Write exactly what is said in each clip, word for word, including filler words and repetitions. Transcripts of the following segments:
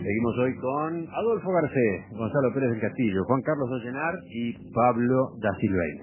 Seguimos hoy con Adolfo Garcés, Gonzalo Pérez del Castillo, Juan Carlos Ollenar y Pablo da Silveira.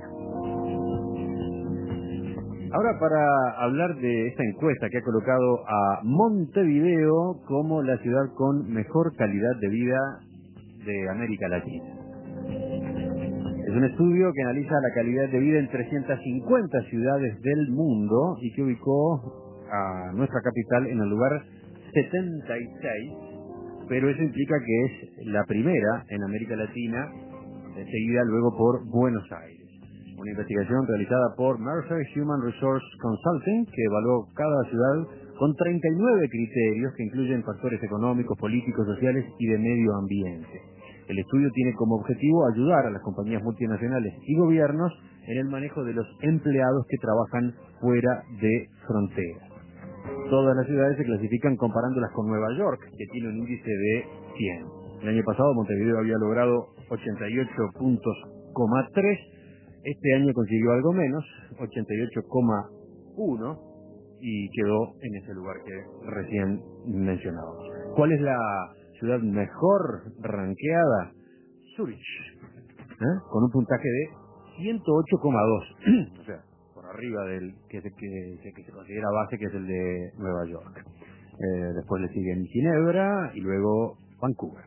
Ahora, para hablar de esta encuesta que ha colocado a Montevideo como la ciudad con mejor calidad de vida de América Latina. Es un estudio que analiza la calidad de vida en trescientas cincuenta ciudades del mundo y que ubicó a nuestra capital en el lugar setenta y seis, pero eso implica que es la primera en América Latina, seguida luego por Buenos Aires. Una investigación realizada por Mercer Human Resource Consulting que evaluó cada ciudad con treinta y nueve criterios que incluyen factores económicos, políticos, sociales y de medio ambiente. El estudio tiene como objetivo ayudar a las compañías multinacionales y gobiernos en el manejo de los empleados que trabajan fuera de fronteras. Todas las ciudades se clasifican comparándolas con Nueva York, que tiene un índice de cien. El año pasado Montevideo había logrado ochenta y ocho puntos coma tres. Este año consiguió algo menos, ochenta y ocho coma uno, y quedó en ese lugar que recién mencionábamos. ¿Cuál es la ciudad mejor rankeada? Zurich, ¿eh? Con un puntaje de ciento ocho coma dos. O sea, por arriba del que se, que, que se considera base, que es el de Nueva York. Eh, después le siguen Ginebra y luego Vancouver.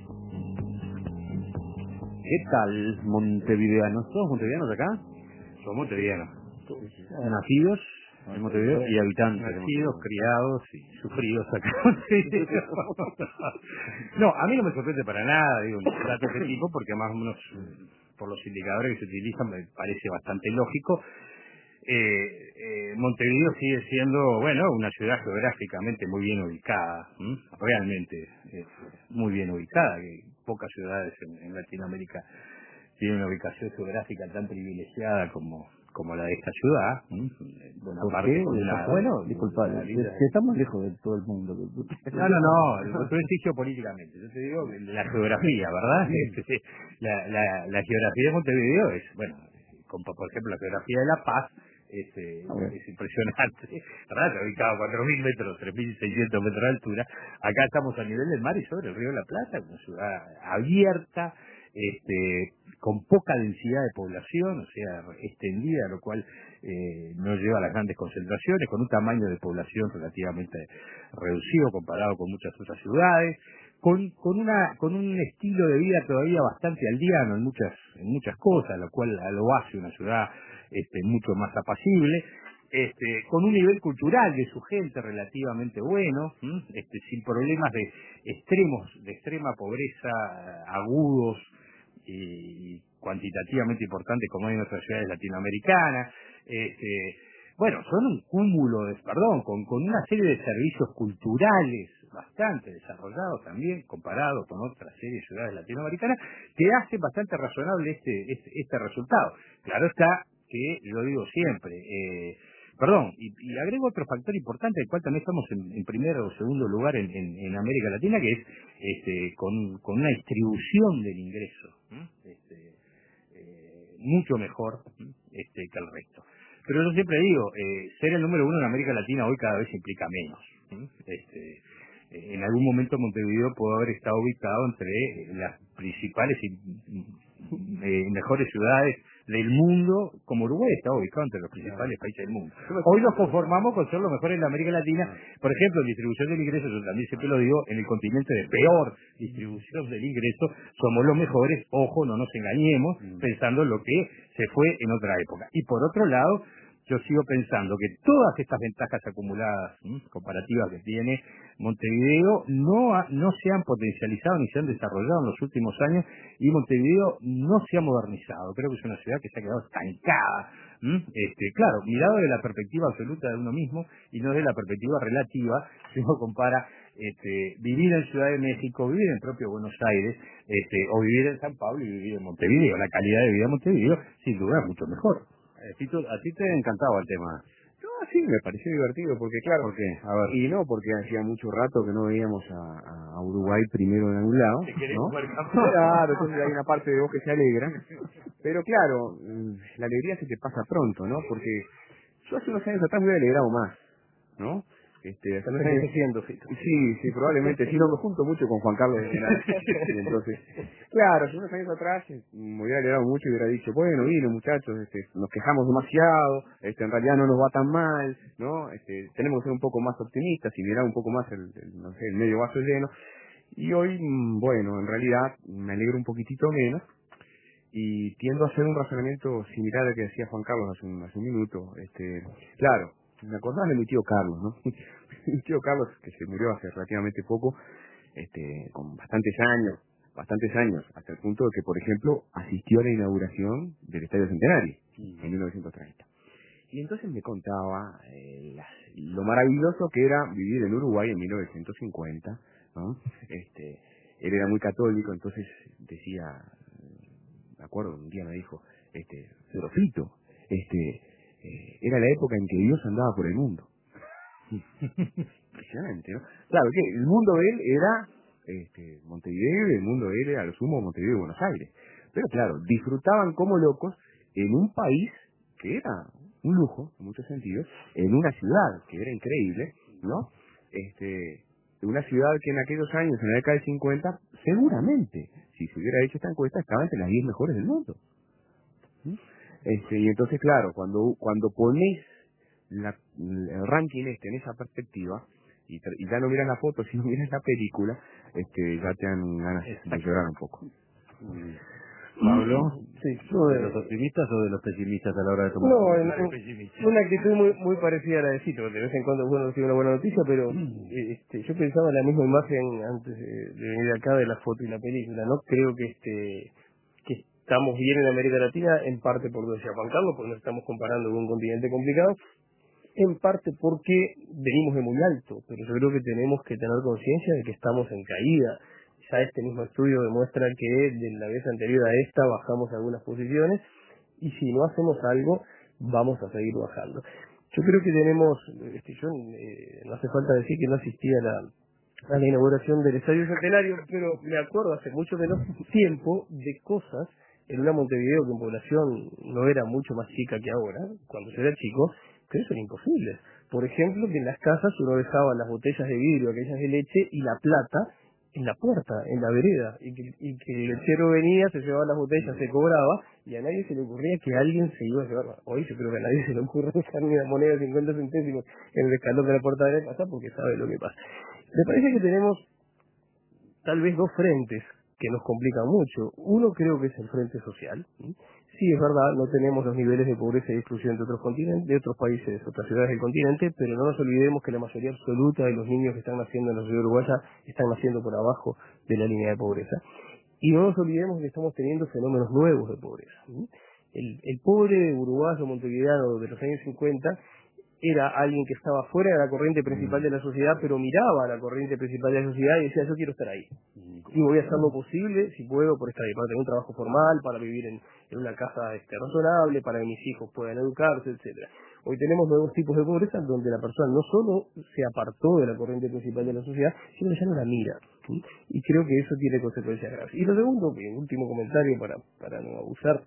¿Qué tal, montevideanos? ¿Todos montevideanos acá? Somos montevideanos. Nacidos en Montevideo y habitantes. Nacidos, criados y sufridos acá en Montevideo. No, a mí no me sorprende para nada, digo, un dato de este tipo, porque más o menos por los indicadores que se utilizan me parece bastante lógico. Eh, eh, Montevideo sigue siendo, bueno, una ciudad geográficamente muy bien ubicada, ¿m? realmente eh, muy bien ubicada, que pocas ciudades en, en Latinoamérica tienen una ubicación geográfica tan privilegiada como como la de esta ciudad. ¿m? Buena ¿Por parte qué? por una, Bueno, disculpa, una que linda... estamos lejos de todo el mundo. No, no, no, el prestigio políticamente, yo te digo la geografía, ¿verdad? Este, la, la, la geografía de Montevideo es, bueno, como por ejemplo la geografía de La Paz, es, eh, es impresionante, ¿verdad? Está ubicado a cuatro mil metros, tres mil seiscientos metros de altura. Acá estamos a nivel del mar y sobre el río de la Plata, una ciudad abierta, este, con poca densidad de población, o sea, extendida, lo cual eh, no lleva a las grandes concentraciones, con un tamaño de población relativamente reducido comparado con muchas otras ciudades, con, con una con un estilo de vida todavía bastante aldeano en muchas en muchas cosas, lo cual lo hace una ciudad este, mucho más apacible, este, con un nivel cultural de su gente relativamente bueno, ¿m? este, sin problemas de extremos, de extrema pobreza agudos y cuantitativamente importantes como hay en otras ciudades latinoamericanas. Este, bueno, son un cúmulo de, perdón, con, con una serie de servicios culturales bastante desarrollados también, comparado con otras series de ciudades latinoamericanas, que hacen bastante razonable este, este, este resultado. Claro está que, lo digo siempre, eh, perdón, y, y agrego otro factor importante, del cual también estamos en, en primer o segundo lugar en, en, en América Latina, que es este, con, con una distribución del ingreso este, eh, mucho mejor este, que el resto. Pero yo siempre digo, eh, ser el número uno en América Latina hoy cada vez implica menos. Este, eh, en algún momento Montevideo pudo haber estado ubicado entre las principales y eh, mejores ciudades del mundo, como Uruguay está ubicado entre los principales países del mundo. Hoy nos conformamos con ser los mejores en América Latina, por ejemplo, en distribución del ingreso, yo también siempre lo digo, en el continente de peor distribución del ingreso, somos los mejores, ojo, no nos engañemos, pensando en lo que se fue en otra época. Y por otro lado, yo sigo pensando que todas estas ventajas acumuladas, ¿m? comparativas que tiene Montevideo, no, ha, no se han potencializado ni se han desarrollado en los últimos años, y Montevideo no se ha modernizado. Creo que es una ciudad que se ha quedado estancada. ¿m? Este, claro, mirado desde la perspectiva absoluta de uno mismo y no desde la perspectiva relativa, si uno compara este, vivir en Ciudad de México, vivir en propio Buenos Aires, este, o vivir en San Pablo y vivir en Montevideo. La calidad de vida de Montevideo, sin duda, es mucho mejor. A ti, a ti te encantaba el tema. No, sí, me pareció divertido, porque claro, ¿Por qué? A ver. y no, porque hacía mucho rato que no veíamos a, a Uruguay primero en algún lado, ¿Te querés ¿no? jugar campeón? Claro, entonces hay una parte de vos que se alegra, pero claro, la alegría se te pasa pronto, ¿no? Porque yo hace unos años atrás me hubiera alegrado más, ¿no? Este, Estás envejeciendo, Fito. Sí, sí, probablemente. Sí, no me junto mucho con Juan Carlos de General. Entonces, claro, hace unos años atrás me hubiera alegrado mucho y hubiera dicho, bueno, miren muchachos, este, nos quejamos demasiado, este, en realidad no nos va tan mal, ¿no? Este, tenemos que ser un poco más optimistas y mirar un poco más el, el, no sé, el medio vaso lleno. Y hoy, bueno, en realidad me alegro un poquitito menos y tiendo a hacer un razonamiento similar al que decía Juan Carlos hace un, hace un minuto. Este, claro, me acordaba de mi tío Carlos, ¿no? Mi tío Carlos, que se murió hace relativamente poco, este, con bastantes años, bastantes años, hasta el punto de que, por ejemplo, asistió a la inauguración del Estadio Centenario mm. en mil novecientos treinta. Y entonces me contaba eh, las, lo maravilloso que era vivir en Uruguay en mil novecientos cincuenta, ¿no? Este, él era muy católico, entonces decía, me acuerdo, un día me dijo, este, pero Fito, este, eh, era la época en que Dios andaba por el mundo. Impresionante, ¿no? Claro, que el mundo de él era este, Montevideo y el mundo de él era a lo sumo Montevideo y Buenos Aires. Pero claro, disfrutaban como locos en un país que era un lujo, en muchos sentidos, en una ciudad que era increíble, ¿no? Este, una ciudad que en aquellos años, en la década del cincuenta, seguramente, si se hubiera hecho esta encuesta, estaba entre las diez mejores del mundo. Este, y entonces, claro, cuando cuando pones la, el ranking este en esa perspectiva, y, y ya no miras la foto, sino miras la película, este, ya te dan ganas de llorar un poco. Pablo, sí, ¿de de los optimistas o de los pesimistas a la hora de tomar? No, en, en, una actitud muy muy parecida a la de Cito, porque de vez en cuando uno recibe una buena noticia, pero este, yo pensaba en la misma imagen antes de, de venir acá de la foto y la película, ¿no? Creo que este que estamos bien en América Latina, en parte por lo que decía Juan Carlos, porque nos estamos comparando con un continente complicado, en parte porque venimos de muy alto, pero yo creo que tenemos que tener conciencia de que estamos en caída. Ya este mismo estudio demuestra que de la vez anterior a esta bajamos algunas posiciones y si no hacemos algo vamos a seguir bajando. Yo creo que tenemos, este, yo, eh, no hace falta decir que no asistí a la, a la inauguración del Estadio Centenario, pero me acuerdo hace mucho menos tiempo de cosas en una Montevideo que en población no era mucho más chica que ahora, cuando yo era chico, que eso era imposible. Por ejemplo, que en las casas uno dejaba las botellas de vidrio, aquellas de leche y la plata en la puerta, en la vereda, y que, y que el lechero venía, se llevaba las botellas, se cobraba, y a nadie se le ocurría que alguien se iba a llevar. Hoy yo creo que a nadie se le ocurre dejar ni una moneda de cincuenta centésimos en el escalón de la puerta de la casa porque sabe lo que pasa. Me parece que tenemos tal vez dos frentes que nos complican mucho. Uno creo que es el frente social. Sí, es verdad, no tenemos los niveles de pobreza y exclusión de otros continentes, de otros países, otras ciudades del continente, pero no nos olvidemos que la mayoría absoluta de los niños que están naciendo en la ciudad uruguaya están naciendo por abajo de la línea de pobreza. Y no nos olvidemos que estamos teniendo fenómenos nuevos de pobreza. El, el pobre uruguayo montevideano de los años cincuenta era alguien que estaba fuera de la corriente principal de la sociedad, pero miraba a la corriente principal de la sociedad y decía, yo quiero estar ahí. Y voy a hacer lo posible, si puedo, por estar ahí, para tener un trabajo formal, para vivir en, en una casa este, razonable, para que mis hijos puedan educarse, etcétera. Hoy tenemos nuevos tipos de pobreza donde la persona no solo se apartó de la corriente principal de la sociedad, sino que ya no la mira. ¿Sí? Y creo que eso tiene consecuencias graves. Y lo segundo, que último comentario para, para no abusar,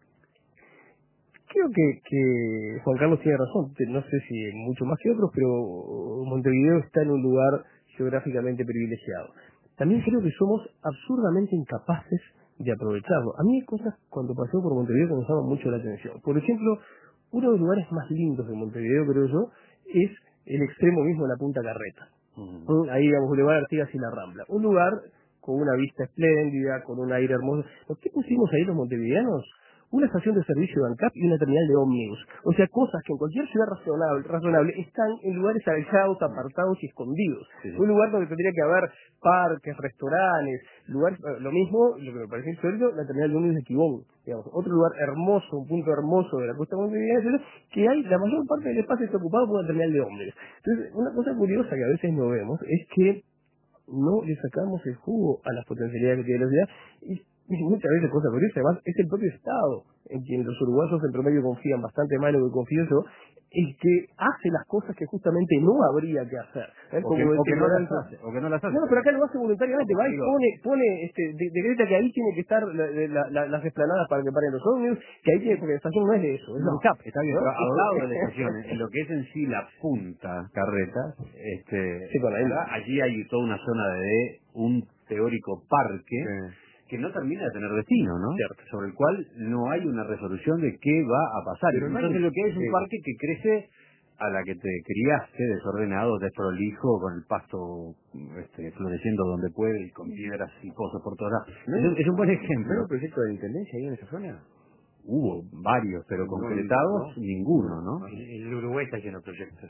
creo que, que Juan Carlos tiene razón, no sé si mucho más que otros, pero Montevideo está en un lugar geográficamente privilegiado. También creo que somos absurdamente incapaces de aprovecharlo. A mí hay cosas cuando paseo por Montevideo que me llaman mucho la atención. Por ejemplo, uno de los lugares más lindos de Montevideo, creo yo, es el extremo mismo de la Punta Carreta. Uh-huh. Ahí, digamos, Boulevard Artigas y la Rambla. Un lugar con una vista espléndida, con un aire hermoso. ¿Por qué pusimos ahí los montevideanos? Una estación de servicio de ANCAP y una terminal de ómnibus. O sea, cosas que en cualquier ciudad razonable, razonable están en lugares alejados, apartados y escondidos. Sí. Un lugar donde tendría que haber parques, restaurantes, lugares, lo mismo, lo que me parece insólito, la terminal de ómnibus de Quibón. Digamos, otro lugar hermoso, un punto hermoso de la costa montevideana, que hay, la mayor parte del espacio está ocupado por una terminal de ómnibus. Entonces, una cosa curiosa que a veces no vemos es que no le sacamos el jugo a las potencialidades que tiene la ciudad y y muchas veces cosa curiosa, además es el propio Estado en quien los uruguayos en promedio confían bastante más en lo que confío yo, el que hace las cosas que justamente no habría que hacer. ¿eh? O, Como que, o, que no las ignorancia. hace, o que no las hace. No, pero acá lo hace voluntariamente, va y Digo, pone, pone este, de- decreta que ahí tiene que estar la, la, la, las esplanadas para que paren los ómnibus, que ahí tiene, porque la estación no es de eso, es no, la ANCAP. está bien, ¿no? pero al lado de la estación, en lo que es en sí la punta Carretas, este, Sí, con la ¿verdad? Allí hay toda una zona de un teórico parque Sí. que no termina de tener destino, ¿no? Cierto. Sobre el cual no hay una resolución de qué va a pasar. Pero no hay- Entonces lo que hay es un sí. parque que crece a la que te criaste, desordenado, desprolijo, con el pasto este, floreciendo donde puede y con piedras y pozos por todas lados. ¿No Es, un- es un buen ¿No hay ejemplo. un proyecto de intendencia ahí en esa zona? Hubo varios, pero No, concretados no. ninguno, ¿no? El, el Uruguay está lleno de proyectos.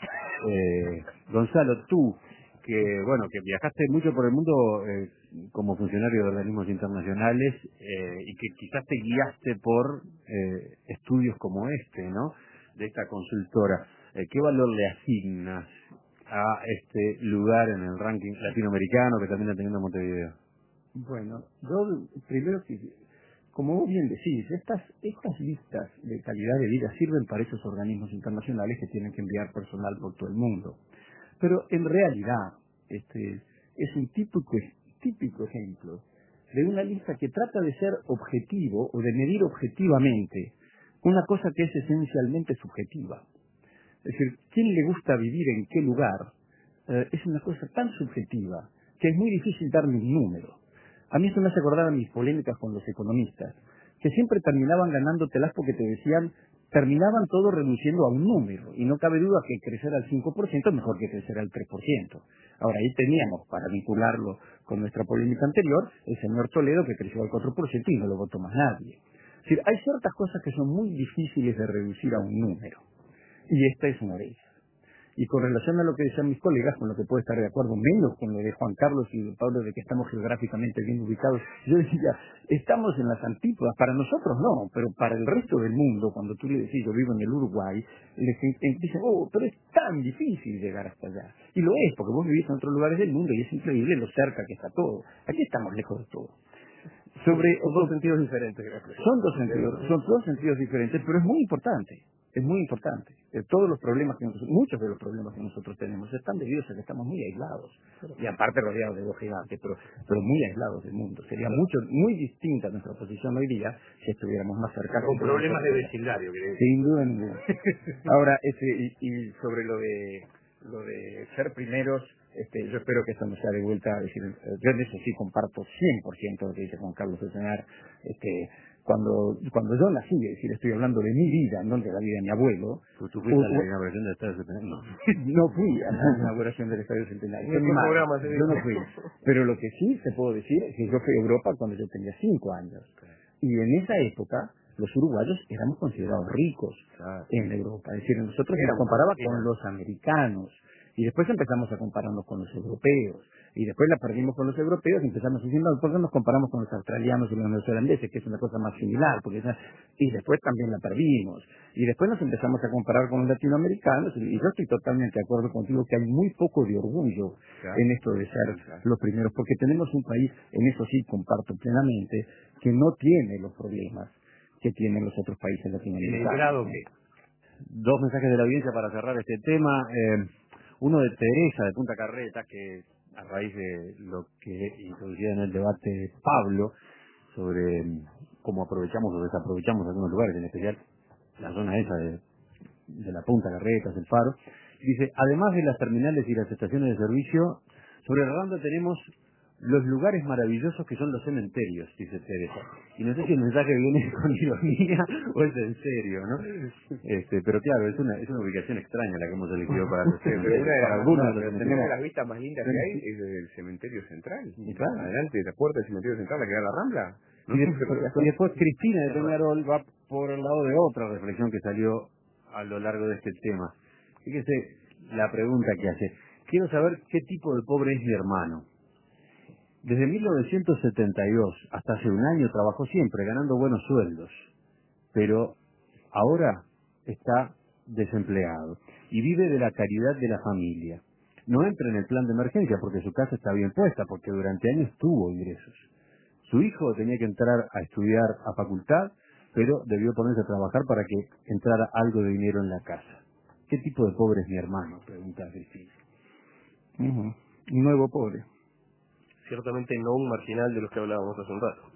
Eh, Gonzalo, tú, que bueno, que viajaste mucho por el mundo eh, como funcionario de organismos internacionales eh, y que quizás te guiaste por eh, estudios como este, ¿no? De esta consultora. Eh, ¿Qué valor le asignas a este lugar en el ranking latinoamericano que termina teniendo Montevideo? Bueno, yo primero que, como vos bien decís, estas, estas listas de calidad de vida sirven para esos organismos internacionales que tienen que enviar personal por todo el mundo. Pero en realidad, este, es un típico, típico ejemplo de una lista que trata de ser objetivo o de medir objetivamente una cosa que es esencialmente subjetiva. Es decir, ¿quién le gusta vivir en qué lugar? Eh, es una cosa tan subjetiva que es muy difícil darle un número. A mí esto me hace acordar a mis polémicas con los economistas, que siempre terminaban ganándotelas porque te decían, terminaban todo reduciendo a un número, y no cabe duda que crecer al cinco por ciento es mejor que crecer al tres por ciento. Ahora, ahí teníamos, para vincularlo con nuestra polémica anterior, el señor Toledo que creció al cuatro por ciento y no lo votó más nadie. Es decir, hay ciertas cosas que son muy difíciles de reducir a un número, y esta es una de ellas. Y con relación a lo que decían mis colegas, con lo que puedo estar de acuerdo menos con lo de Juan Carlos y de Pablo de que estamos geográficamente bien ubicados, yo decía, estamos en las antípodas, para nosotros no, pero para el resto del mundo, cuando tú le decís, yo vivo en el Uruguay, les dicen, oh, pero es tan difícil llegar hasta allá. Y lo es, porque vos vivís en otros lugares del mundo y es increíble lo cerca que está todo. Aquí estamos lejos de todo. Sobre Son dos sentidos diferentes. son dos sentidos, son dos sentidos diferentes, pero es muy importante, es muy importante. Eh, todos los problemas que nosotros, muchos de los problemas que nosotros tenemos están debidos a que estamos muy aislados, y aparte rodeados de dos gigantes, pero, pero muy aislados del mundo. Sería mucho, muy distinta nuestra posición hoy día si estuviéramos más cerca. Con problemas de vecindario, ¿querés decir? Sin duda ninguna. Ahora, ese, y, y sobre lo de lo de ser primeros, este, yo espero que esto no sea de vuelta a decir, eh, yo en eso sí comparto cien por ciento lo que dice Juan Carlos Olcenar. Este, cuando, cuando yo nací, es decir, estoy hablando de mi vida, no de la vida de mi abuelo. ¿Tú, tú fuiste u- a la u- inauguración del Estadio Centenario? No. no fui a la inauguración del Estadio Centenario. Fue Ni mi qué madre. programa se Yo dijo. no fui. Pero lo que sí te puedo decir es que yo fui a Europa cuando yo tenía cinco años. Y en esa época, los uruguayos éramos considerados ricos Claro. en Europa. Es decir, nosotros Éramos, nos comparaba con éramos. los americanos. Y después empezamos a compararnos con los europeos. Y después la perdimos con los europeos y empezamos diciendo, ¿por qué nos comparamos con los australianos y los neozelandeses? Que es una cosa más similar. Porque esa- y después también la perdimos. Y después nos empezamos a comparar con los latinoamericanos. Y yo estoy totalmente de acuerdo contigo que hay muy poco de orgullo Claro. en esto de ser Claro. los primeros. Porque tenemos un país, en eso sí comparto plenamente, que no tiene los problemas que tienen los otros países ¿En el latinoamericanos. grado qué? Dos mensajes de la audiencia para cerrar este tema. Eh, uno de Teresa, de Punta Carretas, que a raíz de lo que introducía en el debate Pablo, sobre mm, cómo aprovechamos o desaprovechamos algunos lugares, en especial la zona esa de, de la Punta Carretas, el Faro, dice, además de las terminales y las estaciones de servicio, sobre Rolando tenemos los lugares maravillosos que son los cementerios, dice Teresa. Y no sé si el mensaje viene con ironía o es en serio, ¿no? Este, pero claro, es una, es una ubicación extraña la que hemos elegido para los Pero cementerios. una de Para las, algunos no, de los pero cementerios. una de las vistas más lindas que hay es desde el cementerio central. Y claro. Adelante de la puerta del cementerio central, la que da a la Rambla. ¿no? Y después, y después Cristina de Peñarol va por el lado de otra reflexión que salió a lo largo de este tema. Fíjese la pregunta que hace. Quiero saber qué tipo de pobre es mi hermano. Desde mil novecientos setenta y dos hasta hace un año trabajó siempre, ganando buenos sueldos. Pero ahora está desempleado y vive de la caridad de la familia. No entra en el plan de emergencia porque su casa está bien puesta, porque durante años tuvo ingresos. Su hijo tenía que entrar a estudiar a facultad, pero debió ponerse a trabajar para que entrara algo de dinero en la casa. ¿Qué tipo de pobre es mi hermano?, pregunta Cristina. Uh-huh. Un nuevo pobre. Ciertamente no un marginal de los que hablábamos hace un rato.